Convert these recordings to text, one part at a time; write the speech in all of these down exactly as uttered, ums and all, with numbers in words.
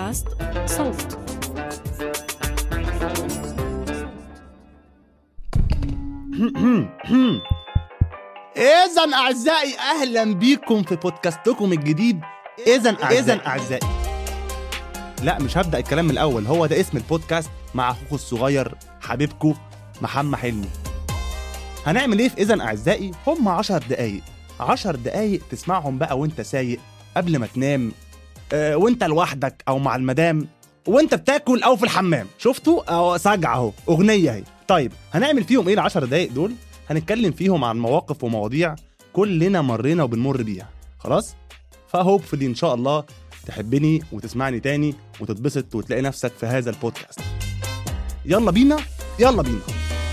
بودكاست صوت. إذن أعزائي أهلا بيكم في بودكاستكم الجديد. إذن إذن أعزائي لا مش هبدأ الكلام من الأول، هو ده اسم البودكاست مع أخوكم الصغير حبيبكم محمد حلمي. هنعمل إيه في إذن أعزائي؟ هم عشر دقايق عشر دقايق تسمعهم بقى وانت سايق، قبل ما تنام، أه وانت لوحدك أو مع المدام، وانت بتاكل أو في الحمام. شفتوا؟ أو سجع أهو أغنية هي. طيب هنعمل فيهم إيه العشر دقايق دول؟ هنتكلم فيهم عن مواقف ومواضيع كلنا مرينا وبنمر بيها. خلاص؟ فهوبفلي إن شاء الله تحبني وتسمعني تاني وتتبسط وتلاقي نفسك في هذا البودكاست. يلا بينا يلا بينا.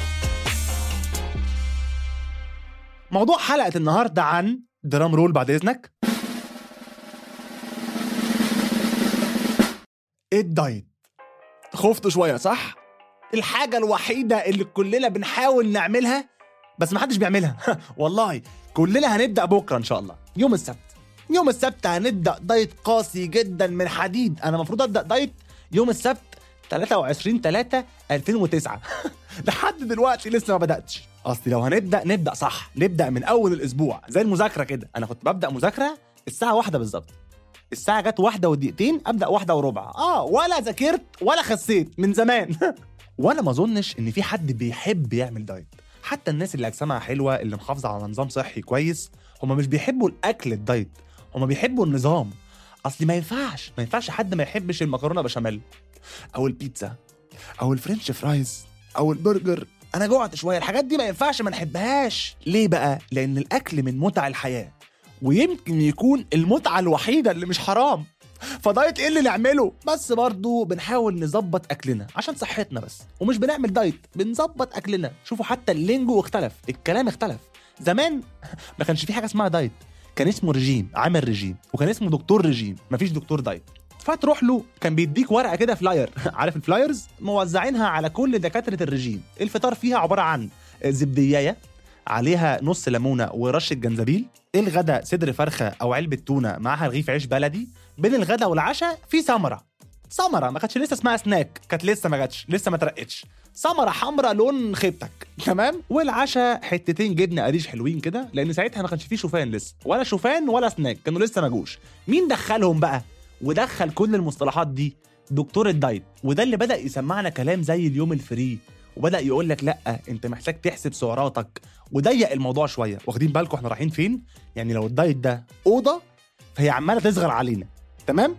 موضوع حلقة النهاردة عن درام رول بعد إذنك. الدايت. خفتوا شوية صح؟ الحاجة الوحيدة اللي كلنا بنحاول نعملها بس محدش بيعملها. والله كلنا هنبدأ بكرة إن شاء الله يوم السبت. يوم السبت هنبدأ دايت قاسي جدا من حديد. أنا مفروض أبدأ دايت يوم السبت ثلاثة وعشرين ثلاثة ألفين وتسعة. لحد دلوقتي لسه ما بدأتش. أصلي لو هنبدأ نبدأ صح، نبدأ من أول الأسبوع زي المذاكرة كده. أنا كنت ببدأ مذاكرة الساعة واحدة بالظبط، الساعة جت واحدة ودقيقتين أبدأ واحدة وربع. آه ولا ذاكرت ولا خسيت من زمان. وأنا ما أظنش إن في حد بيحب يعمل دايت. حتى الناس اللي أجسامها حلوة اللي محافظة على نظام صحي كويس هما مش بيحبوا الأكل الدايت، هما بيحبوا النظام. أصلي ما ينفعش ما ينفعش حد ما يحبش المكرونة بشاميل أو البيتزا أو الفرنش فرايز أو البرجر. أنا جوعت شوية، الحاجات دي ما ينفعش ما نحبهاش. ليه بقى؟ لأن الأكل من متع الحياة، ويمكن يكون المتعة الوحيدة اللي مش حرام. فدايت ايه اللي نعمله؟ بس برضو بنحاول نظبط اكلنا عشان صحتنا بس، ومش بنعمل دايت، بنظبط اكلنا. شوفوا حتى اللينجو اختلف، الكلام اختلف. زمان ما كانش في حاجه اسمها دايت، كان اسمه رجيم، عامل رجيم، وكان اسمه دكتور رجيم، مفيش دكتور دايت. فتروح له كان بيديك ورقه كده فلاير. عارف الفلايرز؟ موزعينها على كل دكاتره الرجيم. الفطار فيها عباره عن زبدية عليها نص ليمونه ورشه جنزبيل. الغدا صدر فرخه او علبه تونه معاها رغيف عيش بلدي. بين الغدا والعشاء في سمره سمره ما كانتش لسه اسمها سناك، كانت لسه ما جاتش، لسه ما ترقتش. سمره حمراء لون خيبتك، تمام. والعشاء حتتين جبنه قريش حلوين كده، لان ساعتها ما كانش فيه شوفان لسه، ولا شوفان ولا سناك، كانوا لسه ما جوش. مين دخلهم بقى ودخل كل المصطلحات دي؟ دكتور الدايت. وده اللي بدأ يسمعنا كلام زي اليوم الفري، وبدأ يقول لك لا انت محتاج تحسب سعراتك، وضيق الموضوع شويه. واخدين بالكم احنا رايحين فين؟ يعني لو الدايت ده اوضه فهي عماله تصغر علينا، تمام.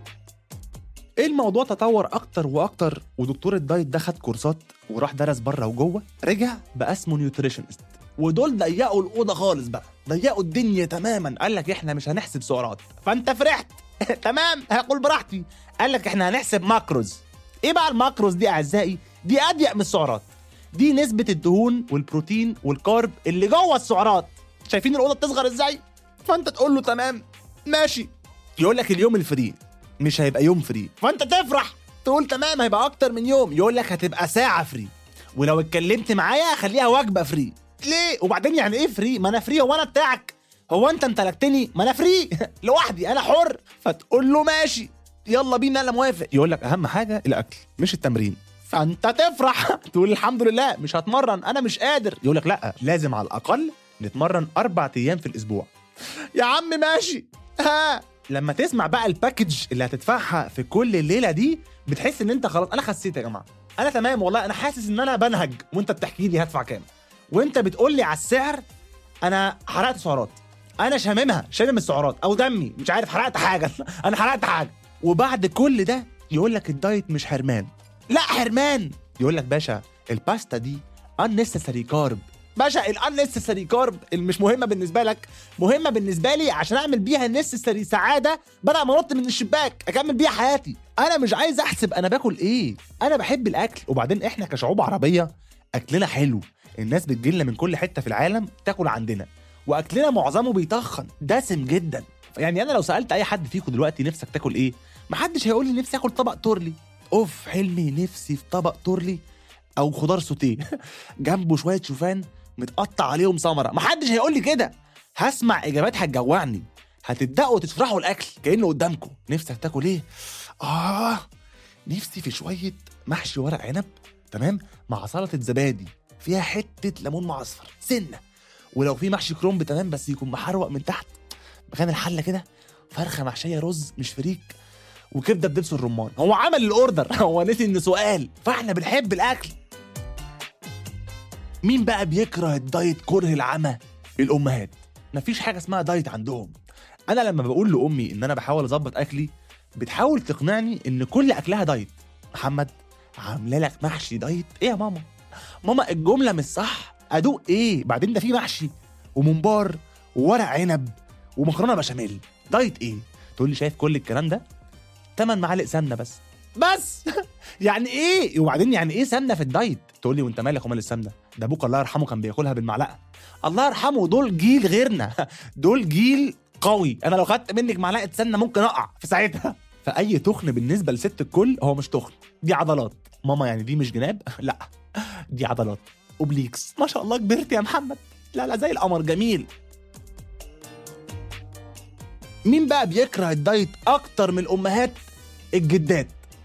الموضوع تطور اكتر واكتر، ودكتور الدايت ده خد كورسات وراح درس بره وجوه، رجع بقى اسمه نيوتريشنست. ودول ضيقوا الاوضه خالص بقى، ضيقوا الدنيا تماما. قال لك احنا مش هنحسب سعرات، فانت فرحت. تمام هاكل براحتي. قال لك احنا هنحسب ماكروز. ايه بقى الماكروز دي اعزائي؟ دي اضيق من السعرات، دي نسبه الدهون والبروتين والكارب اللي جوه السعرات. شايفين الاوضه بتصغر ازاي؟ فانت تقول له تمام ماشي. يقول لك اليوم الفري مش هيبقى يوم فري، فانت تفرح تقول تمام هيبقى اكتر من يوم. يقول لك هتبقى ساعه فري، ولو اتكلمت معايا خليها وجبه فري. ليه؟ وبعدين يعني ايه فري؟ ما انا فري، هو انا بتاعك؟ هو انت امتلكتني؟ ما انا فري لوحدي، انا حر. فتقول له ماشي يلا بينا انا موافق. يقول لك اهم حاجه الاكل مش التمرين، فانت تفرح تقول الحمد لله مش هتمرن انا مش قادر. يقول لك لا لازم على الاقل نتمرن اربع ايام في الاسبوع. يا عم ماشي. ها لما تسمع بقى الباكج اللي هتدفعها في كل الليله دي بتحس ان انت خلاص انا خسيت يا جماعه، انا تمام والله. انا حاسس ان انا بنهج وانت بتحكي لي هدفع كام، وانت بتقول لي على السعر. انا حرقت سعرات، انا شاممها شامم السعرات، او دمي مش عارف حرقت حاجه. انا حرقت حاجه. وبعد كل ده يقول لك الدايت مش حرمان. لا حرمان. يقول لك باشا الباستا دي unnecessary carb. باشا unnecessary carb اللي مش مهمه بالنسبه لك مهمه بالنسبه لي عشان اعمل بيها necessary سعاده، بدأ ما انط من الشباك اكمل بيها حياتي. انا مش عايز احسب انا باكل ايه، انا بحب الاكل. وبعدين احنا كشعوب عربيه اكلنا حلو، الناس بتجيلنا من كل حته في العالم تاكل عندنا، واكلنا معظمه بيتخن دسم جدا. يعني انا لو سالت اي حد فيكم دلوقتي نفسك تاكل ايه، محدش هيقول لي نفسي اكل طبق تورلي. اوف حلمي نفسي في طبق تورلي او خضار سوتيه جنبه شويه شوفان متقطع عليهم سمره. محدش هيقول لي كده. هسمع اجابات هتجوعني، هتبداوا تشرحوا الاكل كانه قدامكم. نفسك تاكل ايه؟ اه نفسي في شويه محشي ورق عنب، تمام، مع سلطه زبادي فيها حته ليمون معصفر سنه، ولو في محشي كرنب تمام بس يكون محروق من تحت، مكان الحله كده فرخه محشيه رز مش فريك، وكبده بدبس الرمان. هو عمل الاوردر هو نسي انه سؤال، فاحنا بنحب الاكل. مين بقى بيكره الدايت كره العمى؟ الامهات. مفيش حاجه اسمها دايت عندهم. انا لما بقول لامي ان انا بحاول اظبط اكلي بتحاول تقنعني ان كل اكلها دايت. محمد عامله لك محشي دايت؟ ايه يا ماما؟ ماما الجمله مش صح. ادوق ايه؟ بعدين ده في محشي وممبار وورق عنب ومكرونه بشاميل، دايت ايه؟ تقول لي شايف كل الكلام ده؟ تمن معالق سمنه بس بس يعني ايه؟ وبعدين يعني ايه سمنه في الدايت؟ تقول لي وانت مالك ومال السمنه؟ ده ابوك الله يرحمه كان بياكلها بالمعلقه. الله يرحمه، دول جيل غيرنا دول جيل قوي. انا لو خدت منك معلقه سمنه ممكن اقع في ساعتها. فاي تخن بالنسبه لست الكل هو مش تخن، دي عضلات. ماما يعني دي مش جناب؟ لا دي عضلات اوبليكس. ما شاء الله كبرت يا محمد. لا لا زي القمر جميل. مين بقى بيكره الدايت اكتر من الامهات؟ الجدات.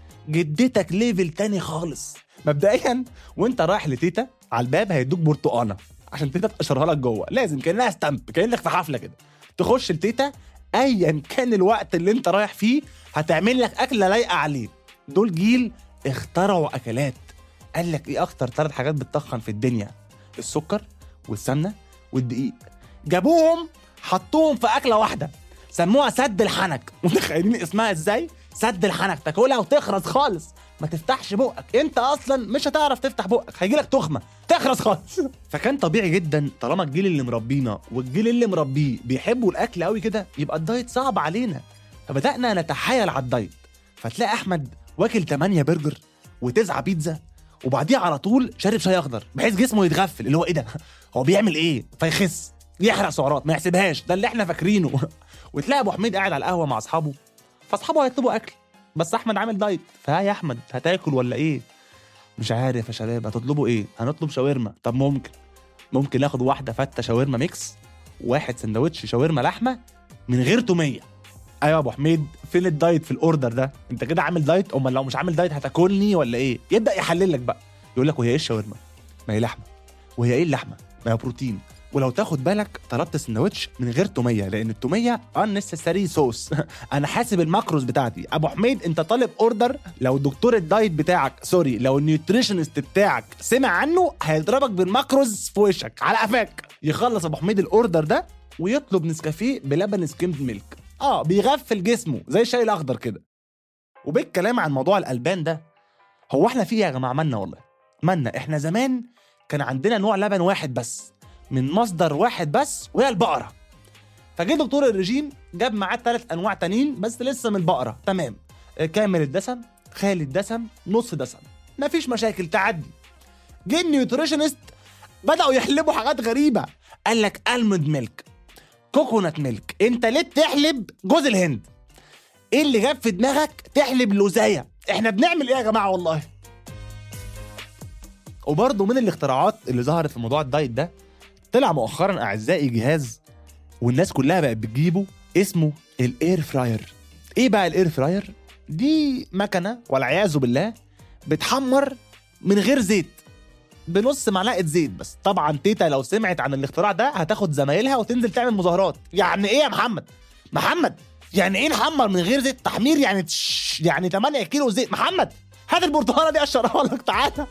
جدتك ليفل تاني خالص. مبدئيا وانت رايح لتيتا على الباب هيدوك برتقانه عشان تيتا تقشرها لك جوه، لازم كانها ستامب، كانك في حفله كده. تخش لتيتا ايا كان الوقت اللي انت رايح فيه هتعمل لك اكله لايقه عليه. دول جيل اخترعوا اكلات. قال لك ايه اكتر ثلاث حاجات بتتخن في الدنيا؟ السكر والسمنه والدقيق. جابوهم حطوهم في اكله واحده سموها سد الحنك. متخيلين اسمها ازاي؟ سد الحنك. تاكلها وتخرس خالص، ما تفتحش بقك، انت اصلا مش هتعرف تفتح بقك، هيجيلك تخمه تخرس خالص. فكان طبيعي جدا طالما الجيل اللي مربينا والجيل اللي مربيه بيحبوا الاكل قوي كده يبقى الدايت صعب علينا. فبدانا نتحايل على الدايت. فتلاقي احمد واكل تمانية برجر وتسعة بيتزا وبعديها على طول شارب شاي اخضر بحيث جسمه يتغفل، اللي هو ايه ده؟ هو بيعمل ايه؟ فيخس، يحرق سعرات، ما يحسبهاش، ده اللي احنا فاكرينه. وتلاقي ابو حميد قاعد على القهوه مع اصحابه، فاصحابه هيطلبوا اكل بس احمد عامل دايت. فها يا احمد هتاكل ولا ايه؟ مش عارف يا شباب. هتطلبوا ايه؟ هنطلب شاورما. طب ممكن ممكن ناخد واحده فته شاورما ميكس، واحد سندوتش شاورما لحمه من غير توميه. ايوه يا ابو حميد فين الدايت في الاوردر ده؟ انت كده عامل دايت؟ امال لو مش عامل دايت هتاكلني ولا ايه؟ يبدا يحلل لك بقى، يقول لك وهي ايه الشاورما؟ ما هي لحمه. وهي ايه اللحمه؟ ما هي بروتين. ولو تاخد بالك طلبت سندوتش من غير توميه لان التوميه unnecessary صوص. انا حاسب الماكروز بتاعتي. ابو حميد انت طالب اوردر، لو دكتور الدايت بتاعك سوري لو النيوتريشنست بتاعك سمع عنه هيضربك بالماكروز في وشك على قفاك. يخلص ابو حميد الاوردر ده ويطلب نسكافيه بلبن سكيمد ميلك. اه بيغفل جسمه زي الشاي الاخضر كده. وبالكلام عن موضوع الالبان ده، هو احنا فيه يا جماعه مالنا؟ والله مالنا. احنا زمان كان عندنا نوع لبن واحد بس من مصدر واحد بس وهي البقرة. فجه دكتور الرجيم جاب معاه ثلاث انواع تانيين بس لسه من البقرة، تمام، كامل الدسم، خالي الدسم، نص دسم، مفيش مشاكل تعدي. جه النيوتريشنست بدأوا يحلبوا حاجات غريبة. قال لك الموند ميلك، كوكونات ميلك. انت ليه تحلب جوز الهند؟ ايه اللي جاب في دماغك تحلب لوزاية؟ احنا بنعمل ايه يا جماعة والله؟ وبرضه من الاختراعات اللي ظهرت في موضوع الدايت ده طلع مؤخرا اعزائي جهاز والناس كلها بقت بتجيبه اسمه الاير فراير. ايه بقى الاير فراير؟ دي مكنه والعياذ بالله بتحمر من غير زيت، بنص معلقه زيت بس. طبعا تيتا لو سمعت عن الاختراع ده هتاخد زمايلها وتنزل تعمل مظاهرات. يعني ايه يا محمد؟ محمد يعني ايه نحمر من غير زيت؟ تحمير يعني تش... يعني تمانية كيلو زيت. محمد هات البرتقاله دي اشربها لك تعالى.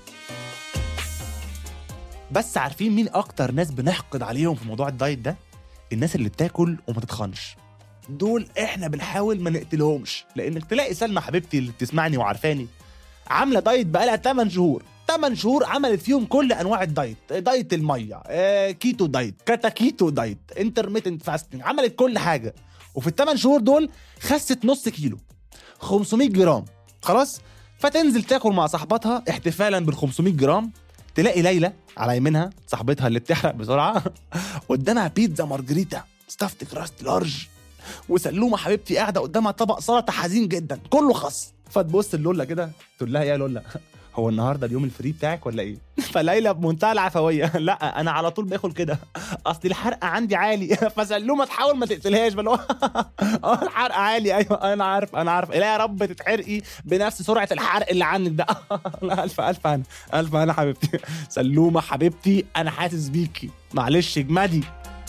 بس عارفين مين اكتر ناس بنحقد عليهم في موضوع الدايت ده؟ الناس اللي بتاكل وما تتخنش. دول احنا بنحاول ما نقتلهمش، لانك تلاقي سلمى حبيبتي اللي بتسمعني وعارفاني عامله دايت بقالها تمن شهور. تمن شهور عملت فيهم كل انواع الدايت، دايت الميه، آه، كيتو دايت، كاتا كيتو دايت، انترميتنت فاستنج، عملت كل حاجه. وفي الثمان شهور دول خست نص كيلو، خمسمية جرام. خلاص فتنزل تاكل مع صاحبتها احتفالا بال خمسمية جرام، تلاقي ليلى على يمينها صاحبتها اللي بتحرق بسرعه قدامها بيتزا مارجريتا ستافت كراست لارج، وسلومه حبيبتي قاعده قدامها طبق سلطه حزين جدا كله خس. فتبص اللولا كده تقول لها يا لولا هو النهارده اليوم الفري بتاعك ولا ايه؟ فليلى بمنتهى العفويه لا انا على طول باكل كده، اصل الحرق عندي عالي. فسلومه تحاول ما تقتلهاش بل اه الحرق عالي. ايوه انا عارف انا عارف لا يا رب تتحرقي بنفس سرعه الحرق اللي عندك ده. الف الف انا الف انا حبيبتي سلومه حبيبتي، انا حاسس بيكي، معلش اجمدي.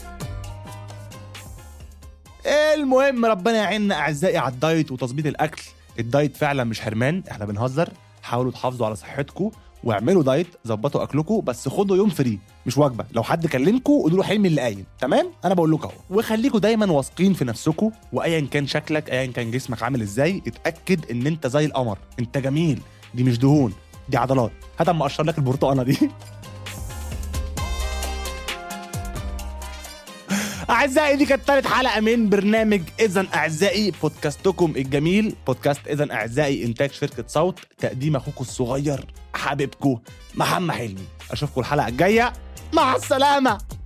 المهم ربنا يعيننا اعزائي على الدايت وتظبيط الاكل. الدايت فعلا مش حرمان، احنا بنهزر. حاولوا تحافظوا على صحتكم واعملوا دايت، ظبطوا اكلكم، بس خدوا يوم فري مش وجبه. لو حد كلمكم قولوا له حلمي اللي قايل، تمام؟ انا بقول لكم اهو. وخليكم دايما واثقين في نفسكم، وايا كان شكلك ايا كان جسمك عامل ازاي، اتاكد ان انت زي القمر، انت جميل، دي مش دهون دي عضلات. هات اما اقشر لك البرتقانه دي. أعزائي دي كانت ثالث حلقة من برنامج إذن أعزائي، بودكاستكم الجميل. بودكاست إذن أعزائي إنتاج شركة صوت، تقديم أخوكم الصغير حبيبكم محمد حلمي. أشوفكم الحلقة الجاية، مع السلامة.